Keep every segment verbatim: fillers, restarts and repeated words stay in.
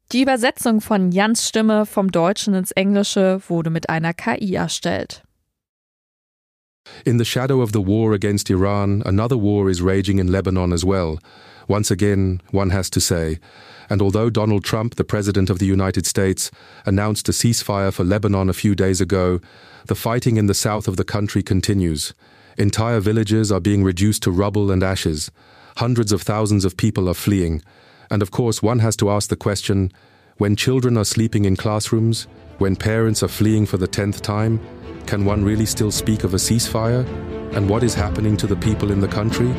Die Übersetzung von Jans Stimme vom Deutschen ins Englische wurde mit einer K I erstellt. In the shadow of the war against Iran, another war is raging in Lebanon as well. Once again, one has to say. And although Donald Trump, the President of the United States, announced a ceasefire for Lebanon a few days ago, the fighting in the south of the country continues. Entire villages are being reduced to rubble and ashes. Hundreds of thousands of people are fleeing. And of course, one has to ask the question, when children are sleeping in classrooms, when parents are fleeing for the tenth time, can one really still speak of a ceasefire? And what is happening to the people in the country?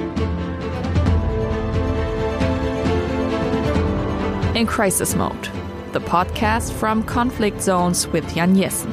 In Crisis Mode, the podcast from Conflict Zones with Jan Jessen.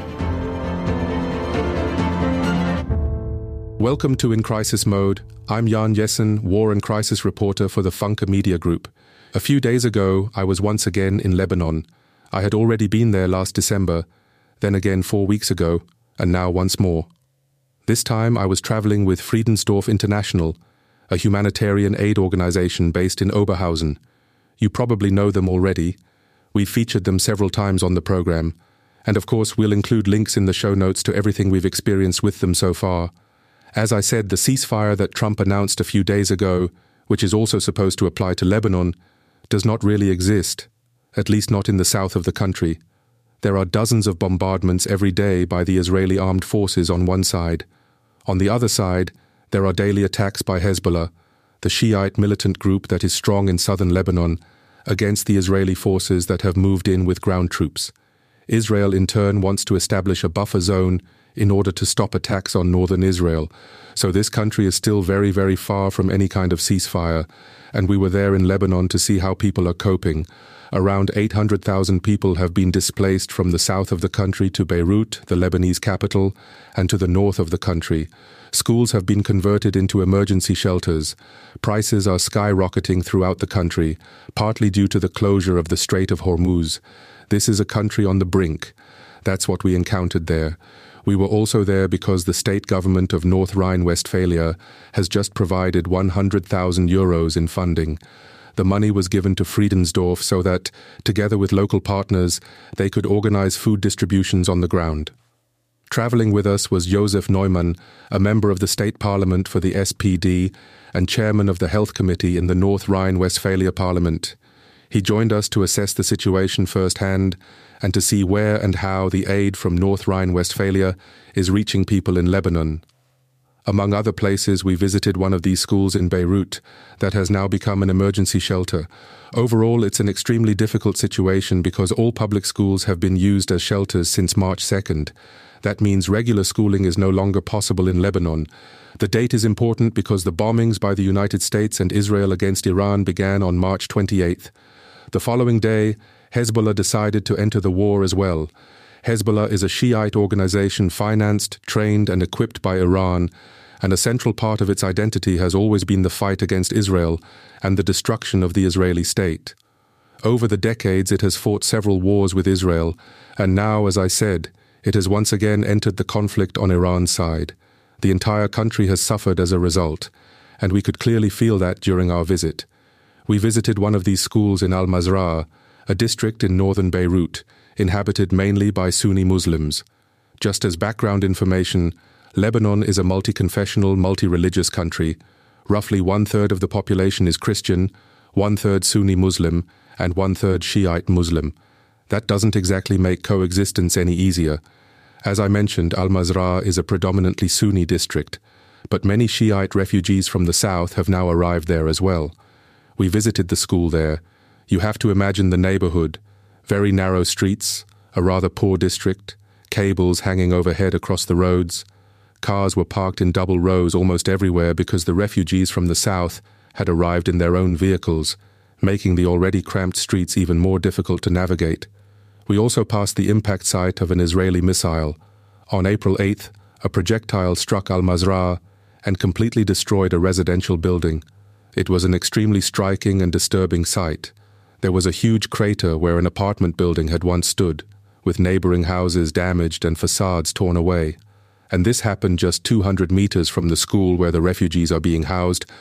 Welcome to In Crisis Mode. I'm Jan Jessen, War and Crisis reporter for the Funke Media Group. A few days ago, I was once again in Lebanon. I had already been there last December, then again four weeks ago, and now once more. This time I was traveling with Friedensdorf International, a humanitarian aid organization based in Oberhausen. You probably know them already. We've featured them several times on the program. And of course, we'll include links in the show notes to everything we've experienced with them so far. As I said, the ceasefire that Trump announced a few days ago, which is also supposed to apply to Lebanon, does not really exist, at least not in the south of the country. There are dozens of bombardments every day by the Israeli armed forces on one side. On the other side, there are daily attacks by Hezbollah, the Shiite militant group that is strong in southern Lebanon, against the Israeli forces that have moved in with ground troops. Israel in turn wants to establish a buffer zone in order to stop attacks on northern Israel. So this country is still very, very far from any kind of ceasefire, and we were there in Lebanon to see how people are coping. Around eight hundred thousand people have been displaced from the south of the country to Beirut, the Lebanese capital, and to the north of the country. Schools have been converted into emergency shelters. Prices are skyrocketing throughout the country, partly due to the closure of the Strait of Hormuz. This is a country on the brink. That's what we encountered there. We were also there because the state government of North Rhine-Westphalia has just provided one hundred thousand euros in funding. The money was given to Friedensdorf so that, together with local partners, they could organize food distributions on the ground. Traveling with us was Josef Neumann, a member of the state parliament for the S P D and chairman of the health committee in the North Rhine-Westphalia parliament. He joined us to assess the situation firsthand and to see where and how the aid from North Rhine-Westphalia is reaching people in Lebanon. Among other places, we visited one of these schools in Beirut that has now become an emergency shelter. Overall, it's an extremely difficult situation because all public schools have been used as shelters since March second. That means regular schooling is no longer possible in Lebanon. The date is important because the bombings by the United States and Israel against Iran began on March twenty-eighth. The following day, Hezbollah decided to enter the war as well. Hezbollah is a Shiite organization financed, trained, and equipped by Iran, and a central part of its identity has always been the fight against Israel and the destruction of the Israeli state. Over the decades, it has fought several wars with Israel, and now, as I said, it has once again entered the conflict on Iran's side. The entire country has suffered as a result, and we could clearly feel that during our visit. We visited one of these schools in Al-Mazrah, a district in northern Beirut, inhabited mainly by Sunni Muslims. Just as background information, Lebanon is a multi-confessional, multi-religious country. Roughly one-third of the population is Christian, one-third Sunni Muslim, and one-third Shiite Muslim. That doesn't exactly make coexistence any easier. As I mentioned, Al-Mazrah is a predominantly Sunni district, but many Shiite refugees from the south have now arrived there as well. We visited the school there. You have to imagine the neighborhood. Very narrow streets, a rather poor district, cables hanging overhead across the roads. Cars were parked in double rows almost everywhere because the refugees from the south had arrived in their own vehicles, making the already cramped streets even more difficult to navigate. We also passed the impact site of an Israeli missile. On April eighth, a projectile struck Al-Mazrah and completely destroyed a residential building. It was an extremely striking and disturbing sight. There was a huge crater where an apartment building had once stood, with neighboring houses damaged and facades torn away. And this happened just two hundred meters from the school where the refugees are being housed.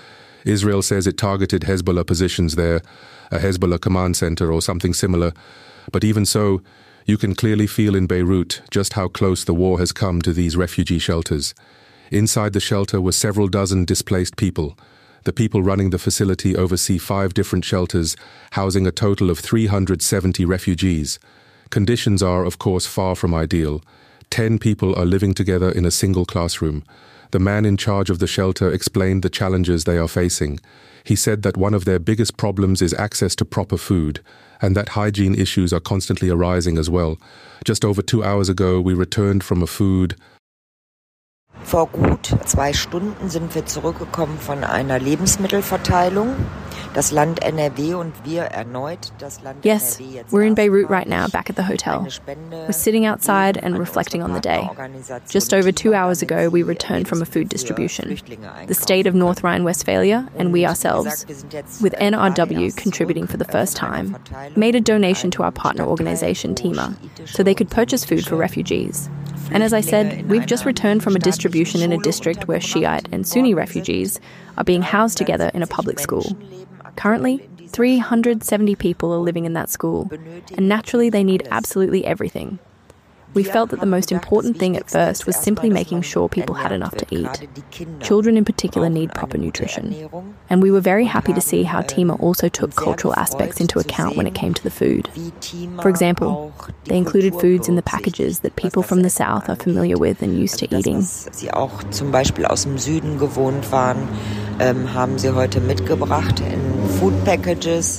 Israel says it targeted Hezbollah positions there, a Hezbollah command center or something similar. But even so, you can clearly feel in Beirut just how close the war has come to these refugee shelters. Inside the shelter were several dozen displaced people. The people running the facility oversee five different shelters, housing a total of three hundred seventy refugees. Conditions are, of course, far from ideal. Ten people are living together in a single classroom. The man in charge of the shelter explained the challenges they are facing. He said that one of their biggest problems is access to proper food, and that hygiene issues are constantly arising as well. Just over two hours ago, we returned from a food Vor gut zwei Stunden sind wir zurückgekommen von einer Lebensmittelverteilung. Das Land N R W und wir erneut das Land Yes, N R W jetzt we're in Beirut right now, back at the hotel. We're sitting outside and reflecting on the day. Just over two hours ago, we returned from a food distribution. The state of North Rhine-Westphalia and we ourselves, with N R W contributing for the first time, made a donation to our partner organisation, Tima, so they could purchase food for refugees. And as I said, we've just returned from a distribution in a district where Shiite and Sunni refugees are being housed together in a public school. Currently, three hundred seventy people are living in that school, and naturally they need absolutely everything. We felt that the most important thing at first was simply making sure people had enough to eat. Children in particular need proper nutrition. And we were very happy to see how Tima also took cultural aspects into account when it came to the food. For example, they included foods in the packages that people from the south are familiar with and used to eating. Sie auch zum Beispiel aus dem Süden gewohnt waren, ähm, haben sie heute mitgebracht in food packages.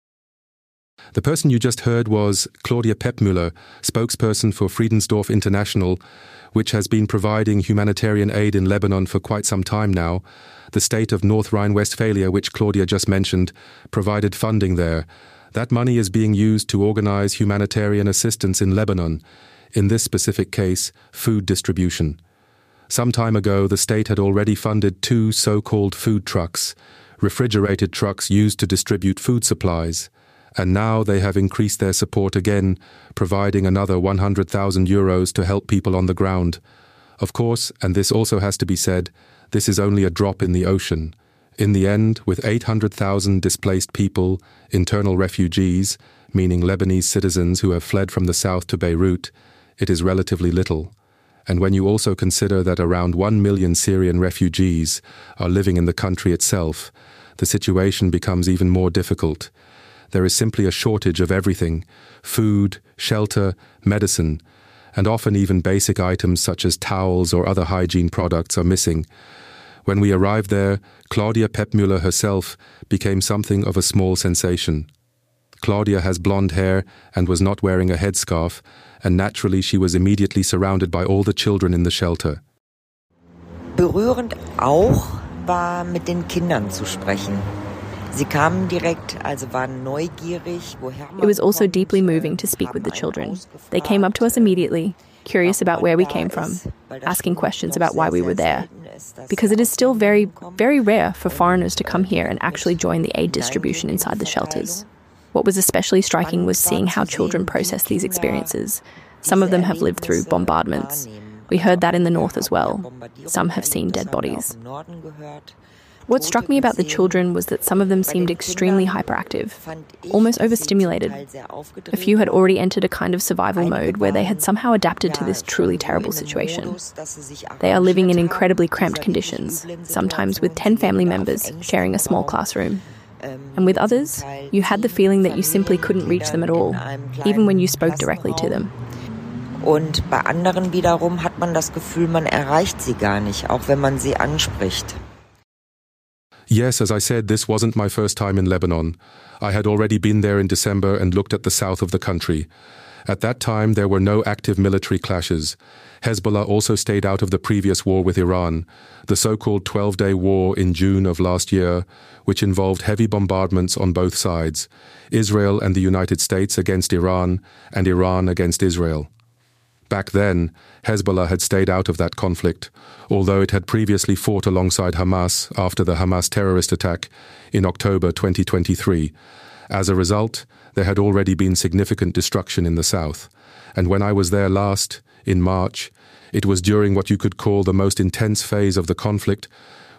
The person you just heard was Claudia Peppmüller, spokesperson for Friedensdorf International, which has been providing humanitarian aid in Lebanon for quite some time now. The state of North Rhine-Westphalia, which Claudia just mentioned, provided funding there. That money is being used to organize humanitarian assistance in Lebanon, in this specific case, food distribution. Some time ago, the state had already funded two so-called food trucks, refrigerated trucks used to distribute food supplies. And now they have increased their support again, providing another one hundred thousand euros to help people on the ground. Of course, and this also has to be said, this is only a drop in the ocean. In the end, with eight hundred thousand displaced people, internal refugees, meaning Lebanese citizens who have fled from the south to Beirut, it is relatively little. And when you also consider that around one million Syrian refugees are living in the country itself, the situation becomes even more difficult. There is simply a shortage of everything: food, shelter, medicine, and often even basic items such as towels or other hygiene products are missing. When we arrived there, Claudia Peppmüller herself became something of a small sensation. Claudia has blonde hair and was not wearing a headscarf, and naturally she was immediately surrounded by all the children in the shelter. Berührend auch war mit den Kindern zu sprechen. Sie kamen direkt, also waren neugierig, woher man It was also deeply moving to speak with the children. They came up to us immediately, curious about where we came from, asking questions about why we were there. Because it is still very, very rare for foreigners to come here and actually join the aid distribution inside the shelters. What was especially striking was seeing how children process these experiences. Some of them have lived through bombardments. We heard that in the north as well. Some have seen dead bodies. What struck me about the children was that some of them seemed extremely hyperactive, almost overstimulated. A few had already entered a kind of survival mode where they had somehow adapted to this truly terrible situation. They are living in incredibly cramped conditions, sometimes with ten family members sharing a small classroom. And with others, you had the feeling that you simply couldn't reach them at all, even when you spoke directly to them. Und bei anderen wiederum hat man das Gefühl, man erreicht sie gar nicht, auch wenn man sie anspricht. Yes, as I said, this wasn't my first time in Lebanon. I had already been there in December and looked at the south of the country. At that time, there were no active military clashes. Hezbollah also stayed out of the previous war with Iran, the so-called twelve-day war in June of last year, which involved heavy bombardments on both sides, Israel and the United States against Iran, and Iran against Israel. Back then, Hezbollah had stayed out of that conflict, although it had previously fought alongside Hamas after the Hamas terrorist attack in October twenty twenty-three. As a result, there had already been significant destruction in the south. And when I was there last, in March, it was during what you could call the most intense phase of the conflict,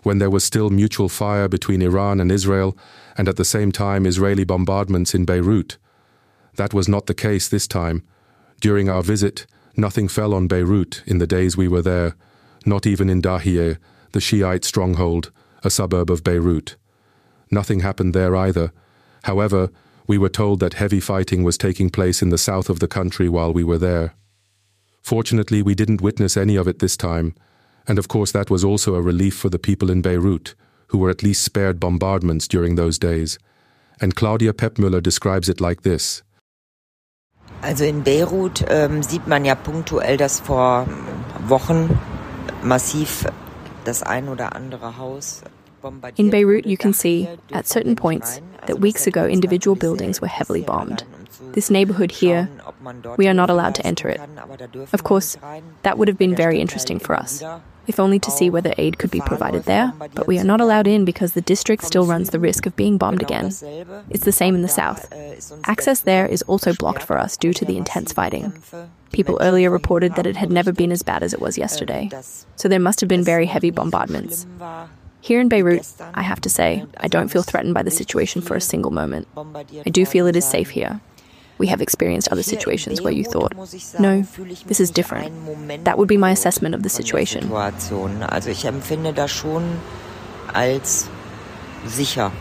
when there was still mutual fire between Iran and Israel, and at the same time Israeli bombardments in Beirut. That was not the case this time. During our visit, nothing fell on Beirut in the days we were there, not even in Dahiyeh, the Shiite stronghold, a suburb of Beirut. Nothing happened there either. However, we were told that heavy fighting was taking place in the south of the country while we were there. Fortunately, we didn't witness any of it this time, and of course that was also a relief for the people in Beirut, who were at least spared bombardments during those days. And Claudia Peppmüller describes it like this. Also in Beirut ähm, sieht man ja punktuell, dass vor Wochen massiv das ein oder andere Haus. In Beirut, you can see, at certain points, that weeks ago individual buildings were heavily bombed. This neighborhood here, we are not allowed to enter it. Of course, that would have been very interesting for us, if only to see whether aid could be provided there, but we are not allowed in because the district still runs the risk of being bombed again. It's the same in the south. Access there is also blocked for us due to the intense fighting. People earlier reported that it had never been as bad as it was yesterday, so there must have been very heavy bombardments. Here in Beirut, I have to say, I don't feel threatened by the situation for a single moment. I do feel it is safe here. We have experienced other situations where you thought, no, this is different. That would be my assessment of the situation. Also ich empfinde das schon als sicher.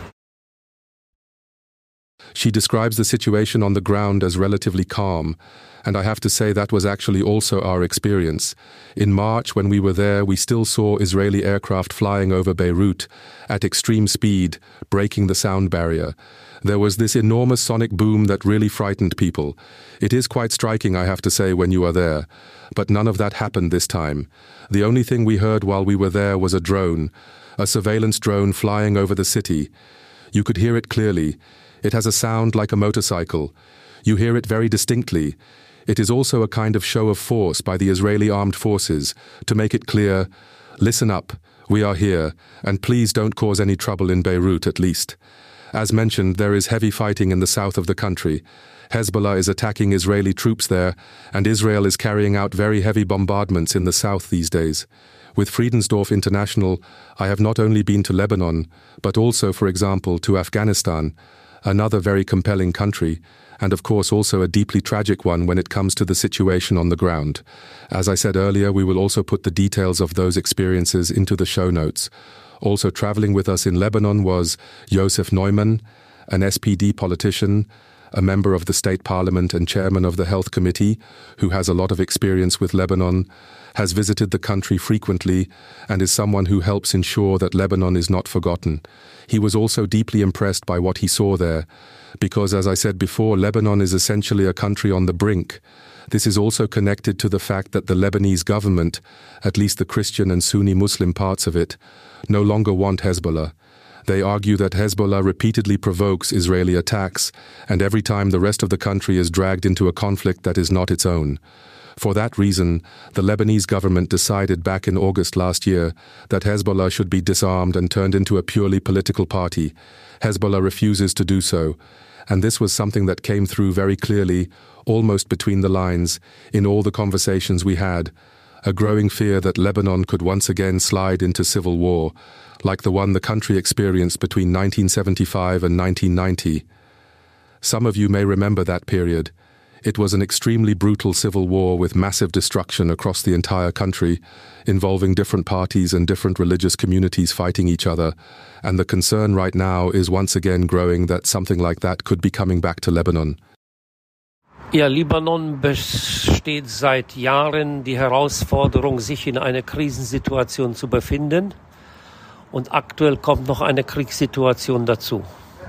She describes the situation on the ground as relatively calm, and I have to say that was actually also our experience. In March, when we were there, we still saw Israeli aircraft flying over Beirut at extreme speed, breaking the sound barrier. There was this enormous sonic boom that really frightened people. It is quite striking, I have to say, when you are there. But none of that happened this time. The only thing we heard while we were there was a drone, a surveillance drone flying over the city. You could hear it clearly. It has a sound like a motorcycle. You hear it very distinctly. It is also a kind of show of force by the Israeli armed forces to make it clear, listen up, we are here, and please don't cause any trouble in Beirut at least. As mentioned, there is heavy fighting in the south of the country. Hezbollah is attacking Israeli troops there, and Israel is carrying out very heavy bombardments in the south these days. With Friedensdorf International, I have not only been to Lebanon, but also, for example, to Afghanistan, another very compelling country, and of course also a deeply tragic one when it comes to the situation on the ground. As I said earlier, we will also put the details of those experiences into the show notes. Also traveling with us in Lebanon was Josef Neumann, an S P D politician, a member of the State Parliament and chairman of the Health Committee, who has a lot of experience with Lebanon, has visited the country frequently, and is someone who helps ensure that Lebanon is not forgotten. He was also deeply impressed by what he saw there, because, as I said before, Lebanon is essentially a country on the brink. This is also connected to the fact that the Lebanese government, at least the Christian and Sunni Muslim parts of it, no longer want Hezbollah. They argue that Hezbollah repeatedly provokes Israeli attacks, and every time the rest of the country is dragged into a conflict that is not its own. For that reason, the Lebanese government decided back in August last year that Hezbollah should be disarmed and turned into a purely political party. Hezbollah refuses to do so, and this was something that came through very clearly, almost between the lines, in all the conversations we had. A growing fear that Lebanon could once again slide into civil war, like the one the country experienced between nineteen seventy-five and nineteen ninety. Some of you may remember that period. It was an extremely brutal civil war with massive destruction across the entire country, involving different parties and different religious communities fighting each other, and the concern right now is once again growing that something like that could be coming back to Lebanon. Ja, Libanon besteht seit Jahren die Herausforderung, sich in einer Krisensituation zu befinden. Und aktuell kommt noch eine Kriegssituation dazu.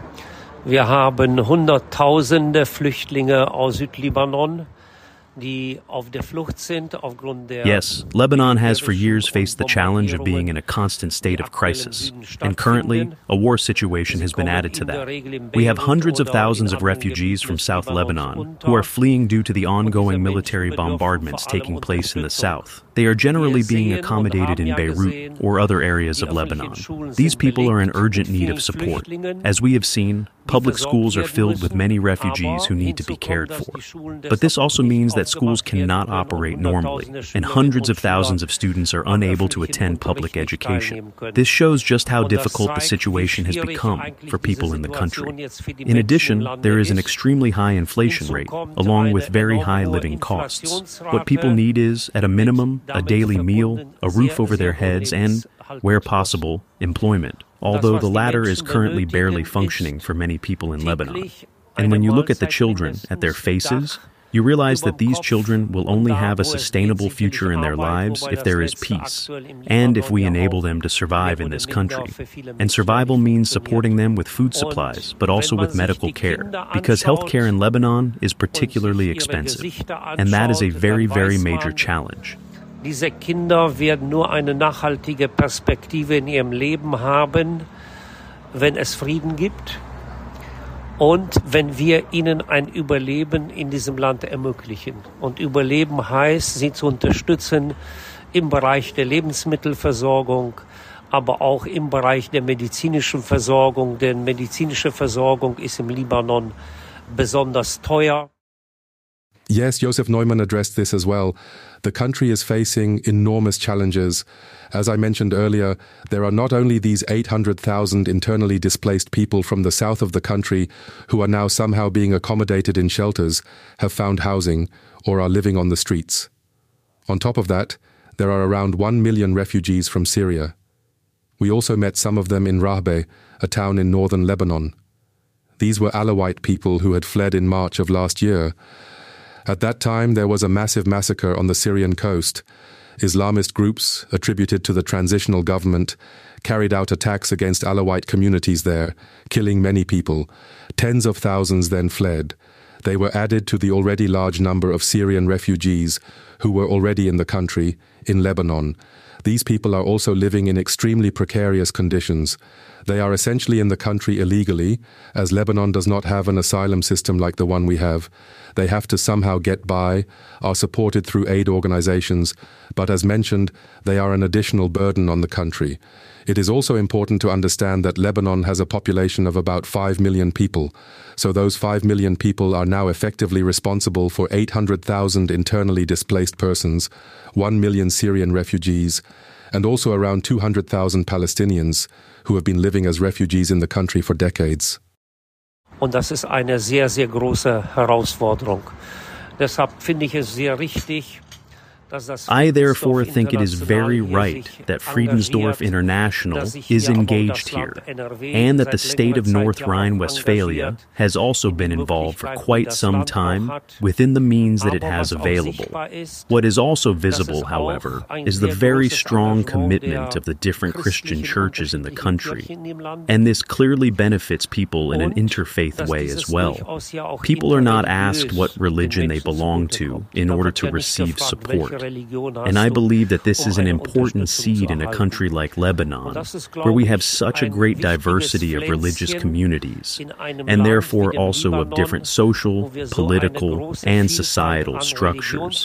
Wir haben Hunderttausende Flüchtlinge aus Südlibanon, die auf der Flucht sind aufgrund der. Yes, Lebanon has for years faced the challenge of being in a constant state of crisis, and currently a war situation has been added to that. We have hundreds of thousands of refugees from South Lebanon who are fleeing due to the ongoing military bombardments taking place in the south. They are generally being accommodated in Beirut or other areas of Lebanon. These people are in urgent need of support. As we have seen, Public schools are filled with many refugees who need to be cared for. But this also means that schools cannot operate normally, and hundreds of thousands of students are unable to attend public education. This shows just how difficult the situation has become for people in the country. In addition, there is an extremely high inflation rate, along with very high living costs. What people need is, at a minimum, a daily meal, a roof over their heads, and, where possible, employment, although the latter is currently barely functioning for many people in Lebanon. And when you look at the children, at their faces, you realize that these children will only have a sustainable future in their lives if there is peace, and if we enable them to survive in this country. And survival means supporting them with food supplies, but also with medical care, because healthcare in Lebanon is particularly expensive, and that is a very, very major challenge. Diese Kinder werden nur eine nachhaltige Perspektive in ihrem Leben haben, wenn es Frieden gibt und wenn wir ihnen ein Überleben in diesem Land ermöglichen. Und Überleben heißt, sie zu unterstützen im Bereich der Lebensmittelversorgung, aber auch im Bereich der medizinischen Versorgung, denn medizinische Versorgung ist im Libanon besonders teuer. Yes, Josef Neumann addressed this as well. The country is facing enormous challenges. As I mentioned earlier, there are not only these eight hundred thousand internally displaced people from the south of the country who are now somehow being accommodated in shelters, have found housing, or are living on the streets. On top of that, there are around one million refugees from Syria. We also met some of them in Rahbe, a town in northern Lebanon. These were Alawite people who had fled in March of last year. At that time, there was a massive massacre on the Syrian coast. Islamist groups, attributed to the transitional government, carried out attacks against Alawite communities there, killing many people. Tens of thousands then fled. They were added to the already large number of Syrian refugees who were already in the country, in Lebanon. These people are also living in extremely precarious conditions. They are essentially in the country illegally, as Lebanon does not have an asylum system like the one we have. They have to somehow get by, are supported through aid organizations, but as mentioned, they are an additional burden on the country. It is also important to understand that Lebanon has a population of about five million people, so those five million people are now effectively responsible for eight hundred thousand internally displaced persons, one million Syrian refugees, and also around two hundred thousand Palestinians who have been living as refugees in the country for decades. Und das ist eine sehr, sehr große Herausforderung. Deshalb finde ich es sehr richtig, I therefore think it is very right that Friedensdorf International is engaged here, and that the state of North Rhine-Westphalia has also been involved for quite some time within the means that it has available. What is also visible, however, is the very strong commitment of the different Christian churches in the country, and this clearly benefits people in an interfaith way as well. People are not asked what religion they belong to in order to receive support. And I believe that this is an important seed in a country like Lebanon, where we have such a great diversity of religious communities, and therefore also of different social, political, and societal structures.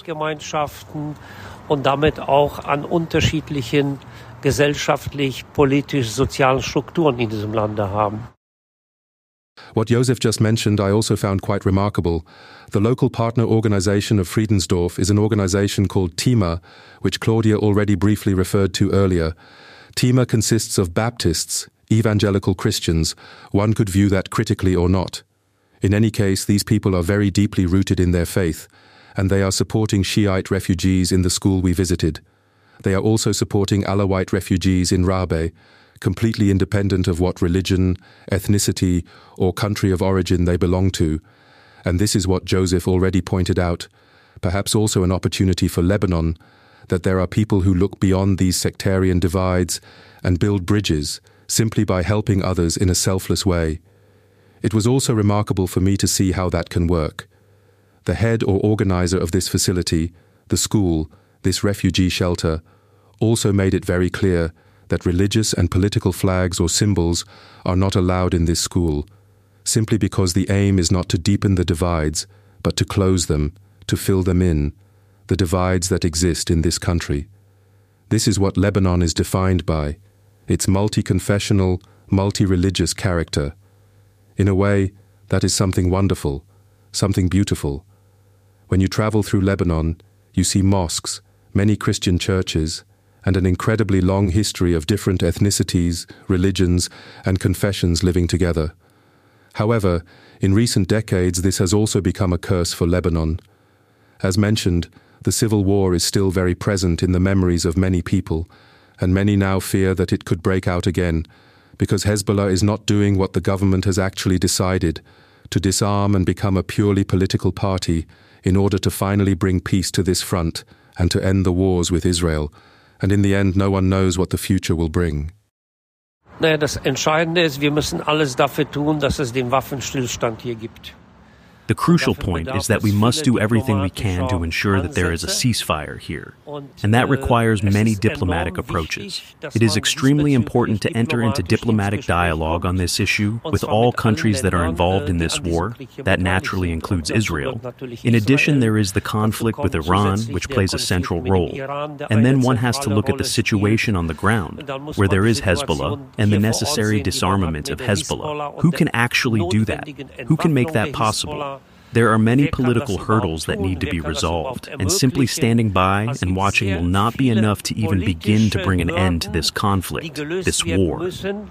Und damit auch an unterschiedlichen gesellschaftlich, politisch, sozialen Strukturen in diesem Lande haben. What Josef just mentioned I also found quite remarkable. The local partner organization of Friedensdorf is an organization called TIMA, which Claudia already briefly referred to earlier. TIMA consists of Baptists, evangelical Christians. One could view that critically or not. In any case, these people are very deeply rooted in their faith, and they are supporting Shiite refugees in the school we visited. They are also supporting Alawite refugees in Rahbe, completely independent of what religion, ethnicity, or country of origin they belong to. And this is what Joseph already pointed out, perhaps also an opportunity for Lebanon, that there are people who look beyond these sectarian divides and build bridges simply by helping others in a selfless way. It was also remarkable for me to see how that can work. The head or organizer of this facility, the school, this refugee shelter, also made it very clear that religious and political flags or symbols are not allowed in this school, simply because the aim is not to deepen the divides, but to close them, to fill them in, the divides that exist in this country. This is what Lebanon is defined by, its multi-confessional, multi-religious character. In a way, that is something wonderful, something beautiful. When you travel through Lebanon, you see mosques, many Christian churches, and an incredibly long history of different ethnicities, religions, and confessions living together. However, in recent decades, this has also become a curse for Lebanon. As mentioned, the civil war is still very present in the memories of many people, and many now fear that it could break out again, because Hezbollah is not doing what the government has actually decided, to disarm and become a purely political party in order to finally bring peace to this front and to end the wars with Israel. And in the end, no one knows what the future will bring. Naja, das Entscheidende ist, wir müssen alles dafür tun, dass es den Waffenstillstand hier gibt. The crucial point is that we must do everything we can to ensure that there is a ceasefire here, and that requires many diplomatic approaches. It is extremely important to enter into diplomatic dialogue on this issue with all countries that are involved in this war. That naturally includes Israel. In addition, there is the conflict with Iran, which plays a central role. And then one has to look at the situation on the ground, where there is Hezbollah, and the necessary disarmament of Hezbollah. Who can actually do that? Who can make that possible? There are many political hurdles that need to be resolved, and simply standing by and watching will not be enough to even begin to bring an end to this conflict, this war.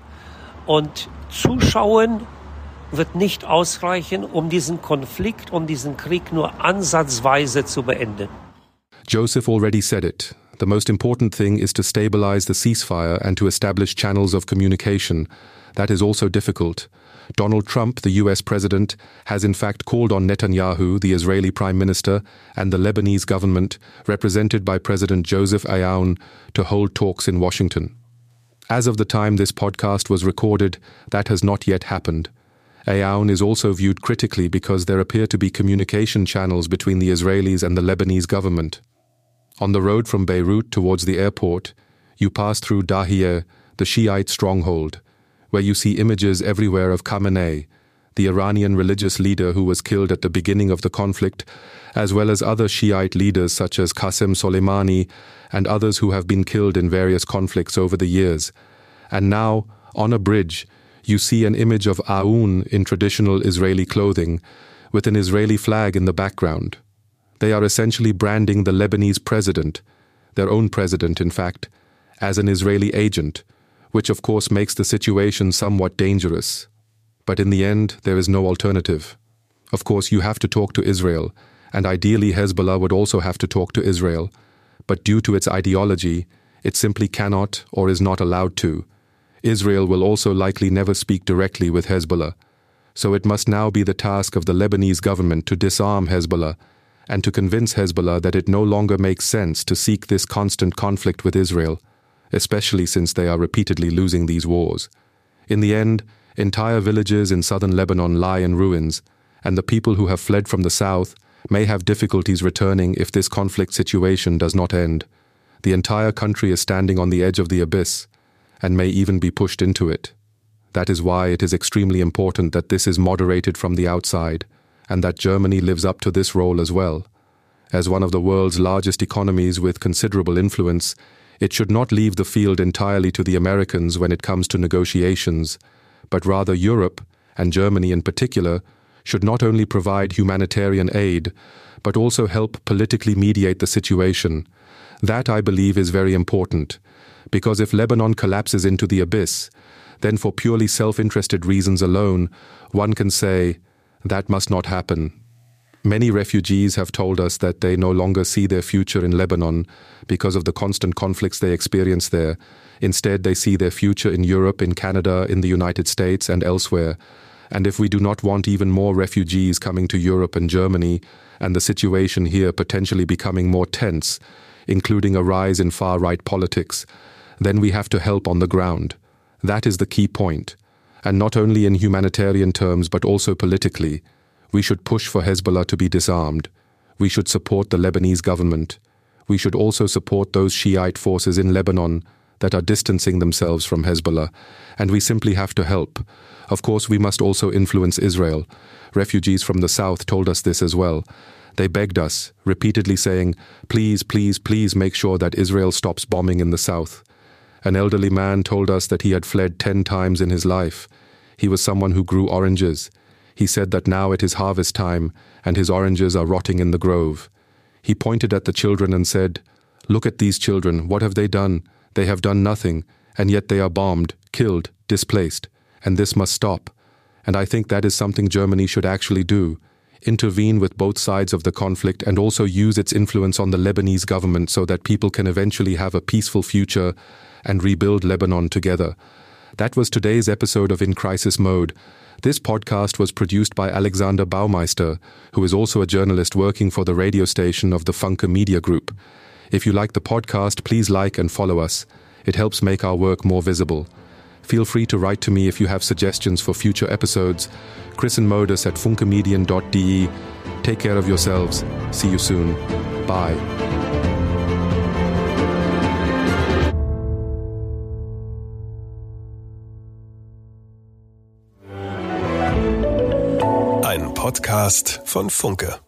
Und zuschauen wird nicht ausreichen, um diesen Konflikt, um diesen Krieg nur ansatzweise zu beenden. Joseph already said it. The most important thing is to stabilize the ceasefire and to establish channels of communication. That is also difficult. Donald Trump, the U S president, has in fact called on Netanyahu, the Israeli prime minister, and the Lebanese government, represented by President Joseph Aoun, to hold talks in Washington. As of the time this podcast was recorded, that has not yet happened. Aoun is also viewed critically because there appear to be communication channels between the Israelis and the Lebanese government. On the road from Beirut towards the airport, you pass through Dahiyeh, the Shiite stronghold, where you see images everywhere of Khamenei, the Iranian religious leader who was killed at the beginning of the conflict, as well as other Shiite leaders such as Qasem Soleimani and others who have been killed in various conflicts over the years. And now, on a bridge, you see an image of Aoun in traditional Israeli clothing, with an Israeli flag in the background. They are essentially branding the Lebanese president, their own president in fact, as an Israeli agent, which of course makes the situation somewhat dangerous. But in the end, there is no alternative. Of course, you have to talk to Israel, and ideally Hezbollah would also have to talk to Israel. But due to its ideology, it simply cannot or is not allowed to. Israel will also likely never speak directly with Hezbollah. So it must now be the task of the Lebanese government to disarm Hezbollah and to convince Hezbollah that it no longer makes sense to seek this constant conflict with Israel, especially since they are repeatedly losing these wars. In the end, entire villages in southern Lebanon lie in ruins, and the people who have fled from the south may have difficulties returning if this conflict situation does not end. The entire country is standing on the edge of the abyss, and may even be pushed into it. That is why it is extremely important that this is moderated from the outside, and that Germany lives up to this role as well. As one of the world's largest economies with considerable influence, it should not leave the field entirely to the Americans when it comes to negotiations, but rather Europe, and Germany in particular, should not only provide humanitarian aid, but also help politically mediate the situation. That, I believe, is very important, because if Lebanon collapses into the abyss, then for purely self-interested reasons alone, one can say, that must not happen. Many refugees have told us that they no longer see their future in Lebanon because of the constant conflicts they experience there. Instead, they see their future in Europe, in Canada, in the United States, and elsewhere. And if we do not want even more refugees coming to Europe and Germany, and the situation here potentially becoming more tense, including a rise in far-right politics, then we have to help on the ground. That is the key point. And not only in humanitarian terms, but also politically. We should push for Hezbollah to be disarmed. We should support the Lebanese government. We should also support those Shiite forces in Lebanon that are distancing themselves from Hezbollah. And we simply have to help. Of course, we must also influence Israel. Refugees from the south told us this as well. They begged us, repeatedly saying, please, please, please make sure that Israel stops bombing in the south. An elderly man told us that he had fled ten times in his life. He was someone who grew oranges. He said that now it is harvest time, and his oranges are rotting in the grove. He pointed at the children and said, "Look at these children, what have they done? They have done nothing, and yet they are bombed, killed, displaced, and this must stop." And I think that is something Germany should actually do. Intervene with both sides of the conflict and also use its influence on the Lebanese government so that people can eventually have a peaceful future and rebuild Lebanon together. That was today's episode of In Crisis Mode. This podcast was produced by Alexander Baumeister, who is also a journalist working for the radio station of the Funke Media Group. If you like the podcast, please like and follow us. It helps make our work more visible. Feel free to write to me if you have suggestions for future episodes. Chris and Modus at funkemedian dot d e. Take care of yourselves. See you soon. Bye. Ein Podcast von Funke.